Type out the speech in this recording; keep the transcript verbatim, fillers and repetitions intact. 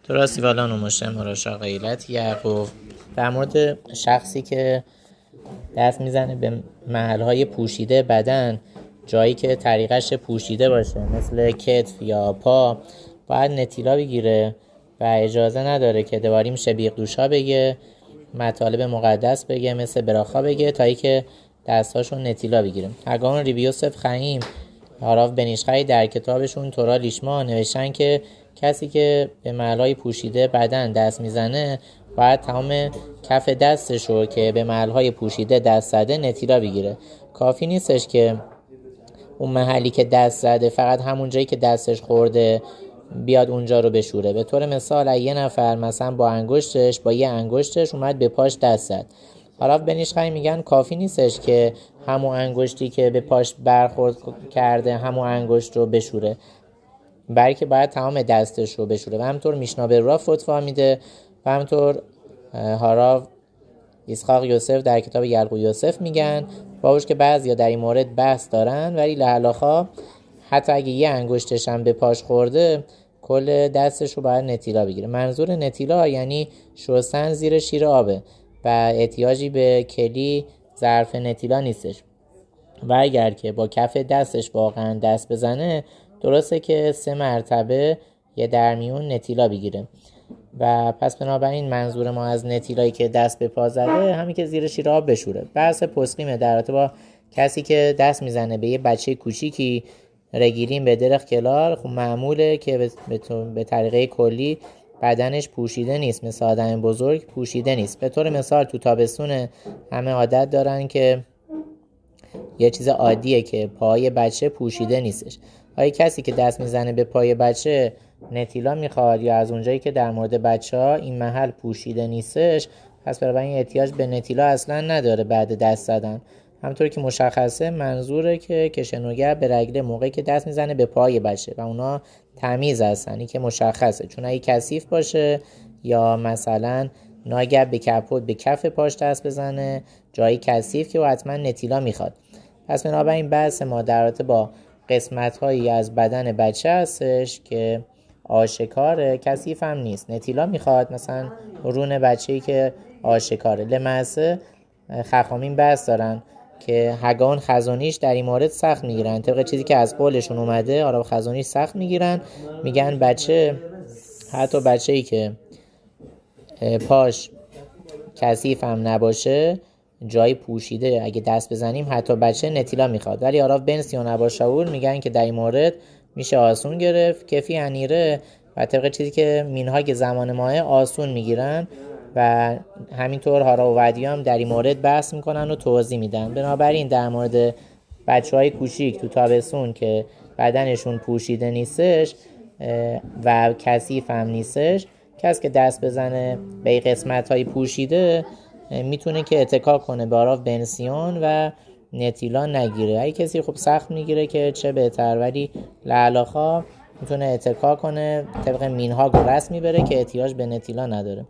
درستی والان و مشتم راشا غیلت یعقوب در مورد شخصی که دست میزنه به محلهای پوشیده بدن، جایی که طریقش پوشیده باشه مثل کتف یا پا، باید نتیلا بگیره و اجازه نداره که دواریم شبیق دوشا بگه، مطالب مقدس بگه، مثل براخا بگه، تا ای که دستاشون نتیلا بگیره. هگان ریبی یوسف خیم عراف بنیشخی در کتابشون تورا لیشما نوشتن که کسی که به محلهای پوشیده بدن دست میزنه باید تمام کف دستشو که به محلهای پوشیده دست زده نتیلا بگیره. کافی نیستش که اون محلی که دست زده فقط همون جایی که دستش خورده بیاد اونجا رو بشوره. به طور مثال یه نفر مثلا با انگشتش با یه انگشتش اومد به پاش دست زد. حالا بنیشخی میگن کافی نیستش که همون انگشتی که به پاش برخورد کرده همون انگشت رو بشوره، بلکه باید تمام دستش رو بشوره. و همطور میشنا برا فتوا میده و همطور هاراو اسحاق یوسف در کتاب یلقو یوسف میگن، باوش که بعضیا در این مورد بحث دارن، ولی لحلاخا حتی اگه یه انگشتش هم به پاش خورده کل دستش رو باید نتیلا بگیره. منظور نتیلا یعنی شستن زیر شیر آبه و احتیاجی به کلی ظرف نتیلا نیستش. و اگر که با کف دستش واقعا دست بزنه درسته که سه مرتبه یه درمیون نتیلا بگیره. و پس بنابراین منظور ما از نتیلایی که دست به پا زده همین که زیر شیر آب بشوره. بحث پسقیمه در رابطه با کسی که دست میزنه به یه بچه کوچیکی رگیریم به درخ کلار، خب معموله که به, به طریقه کلی بدنش پوشیده نیست، مثل آدم بزرگ پوشیده نیست. به طور مثال تو تابستون همه عادت دارن که یه چیز عادیه که پای بچه پوشیده نیستش. آیا کسی که دست میزنه به پای بچه نتیلا میخواد یا از اونجایی که در مورد بچه ها این محل پوشیده نیستش پس برای این احتیاج به نتیلا اصلا نداره بعد دست زدن؟ همطور که مشخصه منظوره که کشنوگر به رگله موقعی که دست میزنه به پای بچه و اونا تمیز هستن، این که مشخصه، چون اگه کثیف باشه یا مثلا ناگه به کپوت به کف پاش دست بزنه جایی کثیف که حتما نتیلا میخواد. پس بنابراین بحث ما در رابطه با قسمت هایی از بدن بچه هستش که آشکاره، کثیف هم نیست، نتیلا میخواد، مثلا رون بچه‌ای که آشکاره. لمسه خخامین بحث دارن که هگان خزانیش در این مورد سخت میگیرن، طبق چیزی که از قولشون اومده آراب خزانیش سخت میگیرن، میگن بچه حتی بچه‌ای که پاش کثیف هم نباشه جای پوشیده اگه دست بزنیم حتی بچه نتیلا میخواد. ولی آراف بن سیون ابا شاول میگن که در این مورد میشه آسون گرفت، کفی انیره، و طبق چیزی که مینهای زمان ماه آسون میگیرن و همینطور هارا و ودی هم در این مورد بحث میکنن و توضیح میدن. بنابراین در مورد بچه های کوچیک تو تابستون که بدنشون پوشیده نیستش و کثیف هم نیستش، کسی که دست بزنه به قسمت های پوشیده میتونه که اتکا کنه به آراف بنسیون و نتیلا نگیره. اگه کسی خب سخت میگیره که چه بهتر، ولی لعلاخا میتونه اتکا کنه طبق مینها رسم میبره که احتیاج به نتیلا نداره.